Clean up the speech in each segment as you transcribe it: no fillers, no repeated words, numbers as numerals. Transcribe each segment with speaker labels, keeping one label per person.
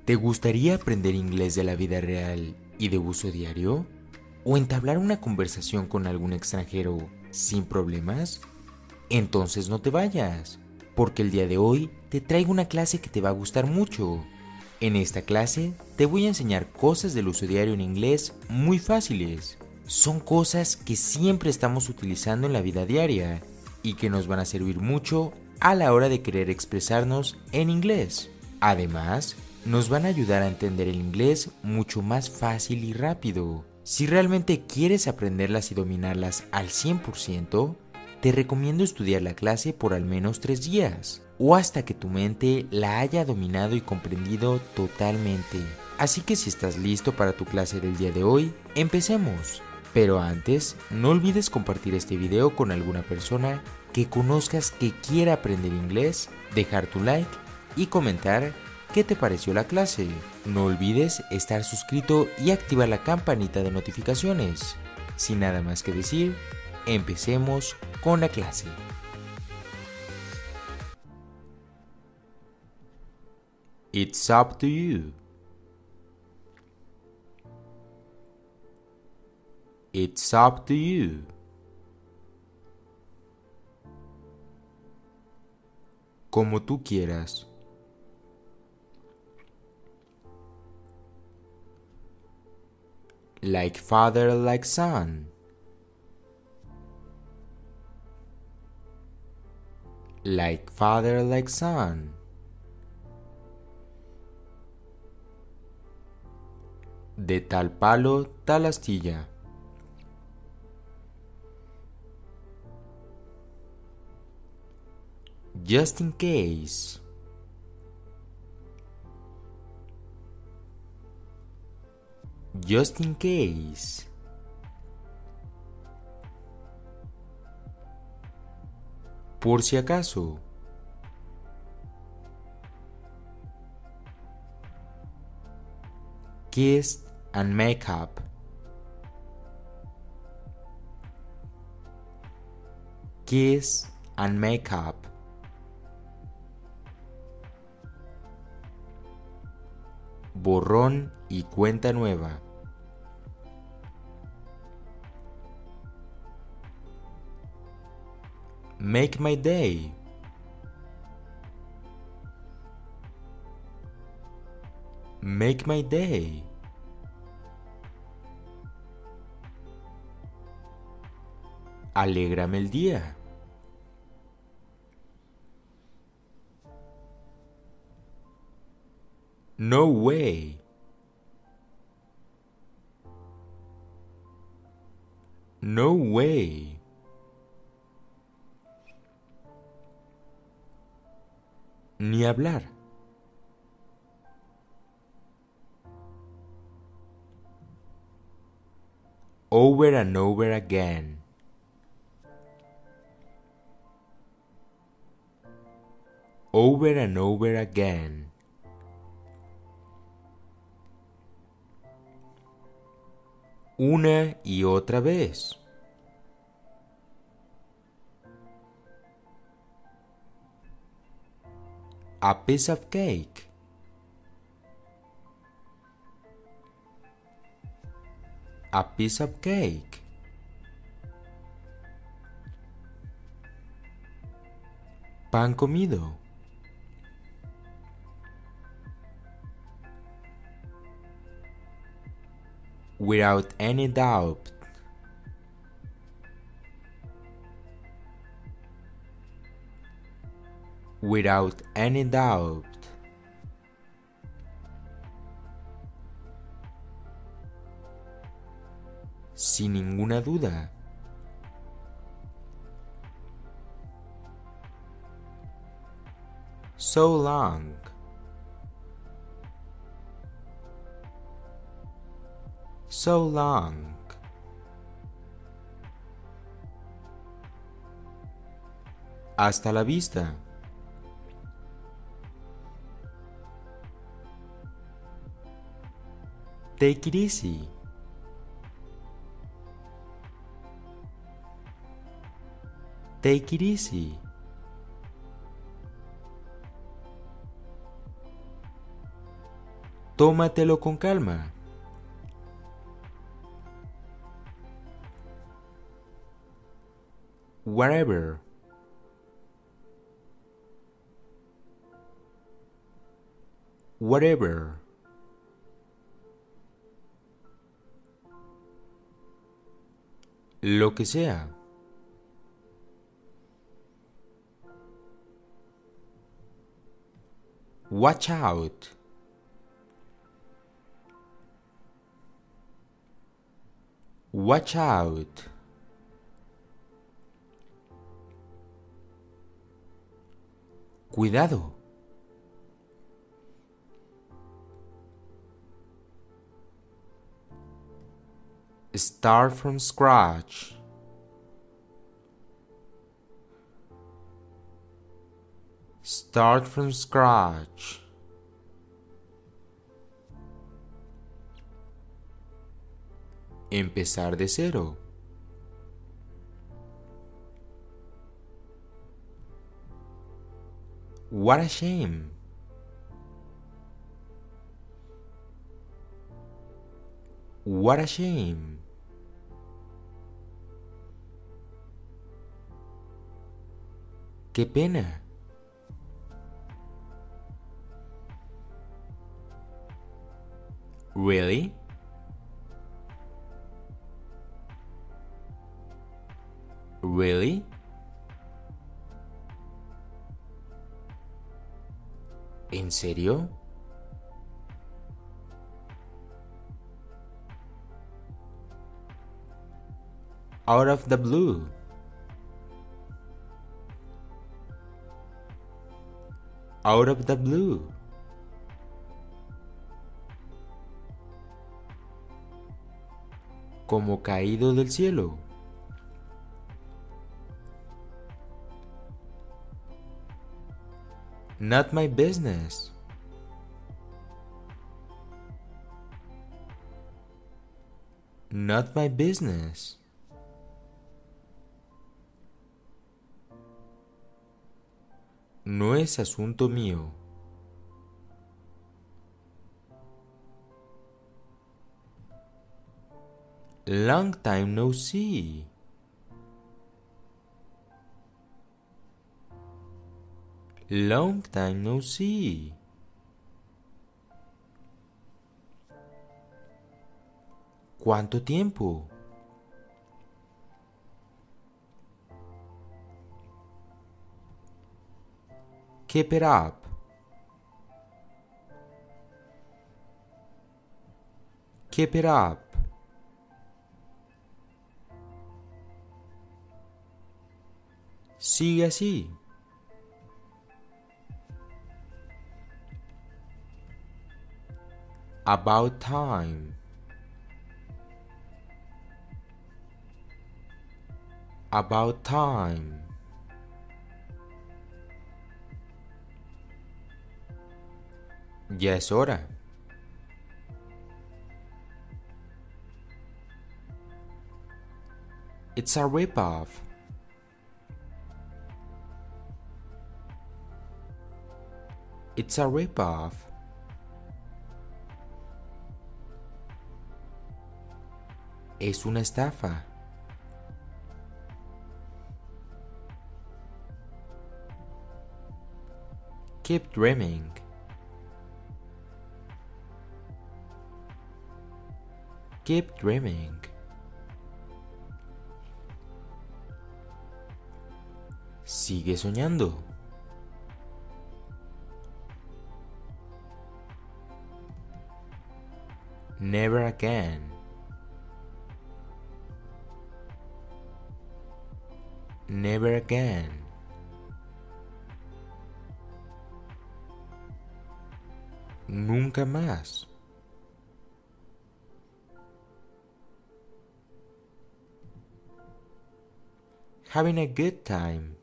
Speaker 1: ¿Te gustaría aprender inglés de la vida real y de uso diario? ¿O entablar una conversación con algún extranjero sin problemas? Entonces no te vayas, porque el día de hoy te traigo una clase que te va a gustar mucho. En esta clase te voy a enseñar cosas del uso diario en inglés muy fáciles. Son cosas que siempre estamos utilizando en la vida diaria y que nos van a servir mucho a la hora de querer expresarnos en inglés. Además, nos van a ayudar a entender el inglés mucho más fácil y rápido. Si realmente quieres aprenderlas y dominarlas al 100%, te recomiendo estudiar la clase por al menos 3 días, o hasta que tu mente la haya dominado y comprendido totalmente. Así que si estás listo para tu clase del día de hoy, empecemos. Pero antes, no olvides compartir este video con alguna persona que conozcas que quiera aprender inglés, dejar tu like y comentar qué te pareció la clase. No olvides estar suscrito y activar la campanita de notificaciones. Sin nada más que decir, empecemos con la clase. It's up to you. It's up to you. Como tú quieras. Like father, like son. Like father, like son. De tal palo, tal astilla. Just in case. Just in case. Por si acaso. Kiss and makeup. Kiss and makeup. Borrón y cuenta nueva. Make my day. Make my day. Alégrame el día. No way. No way. Ni hablar. Over and over again. Over and over again. Una y otra vez. A piece of cake. A piece of cake. Pan comido. Without any doubt. Without any doubt. Sin ninguna duda. So long. So long. Hasta la vista. Take it easy. Take it easy. Tómatelo con calma. Whatever. Whatever. Lo que sea. Watch out. Watch out. Cuidado. Start from scratch. Start from scratch. Empezar de cero. What a shame. What a shame. Qué pena. Really? Really? ¿En serio? Out of the blue. Out of the blue. Como caído del cielo. Not my business. Not my business. No es asunto mío. Long time no see. Long time no see. ¿Cuánto tiempo? Keep it up. Keep it up. Sigue así. About time. About time. Ya es hora. It's a rip-off. It's a rip-off. Es una estafa. Keep dreaming. Keep dreaming. Sigue soñando. Never again. Never again. Nunca más. Having a good time.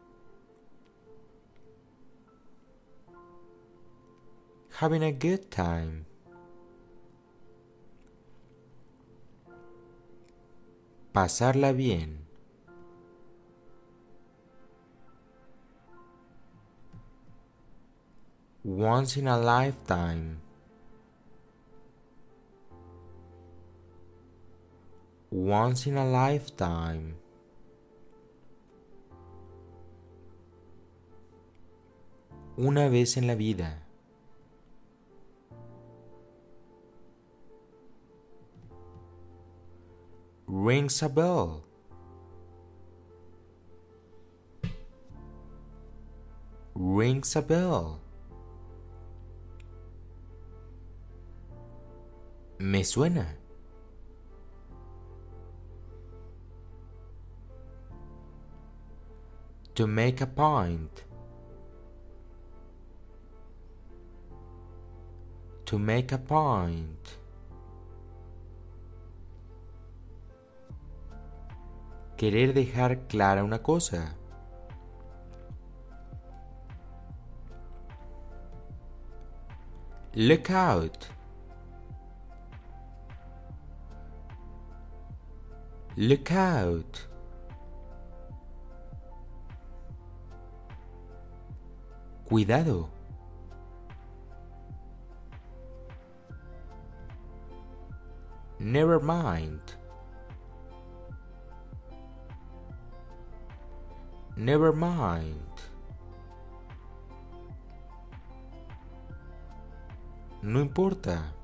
Speaker 1: Having a good time. Pasarla bien. Once in a lifetime. Once in a lifetime. Una vez en la vida. Rings a bell. Rings a bell. Me suena. To make a point. To make a point. Querer dejar clara una cosa. Look out. Look out. Cuidado. Never mind. Never mind. No importa.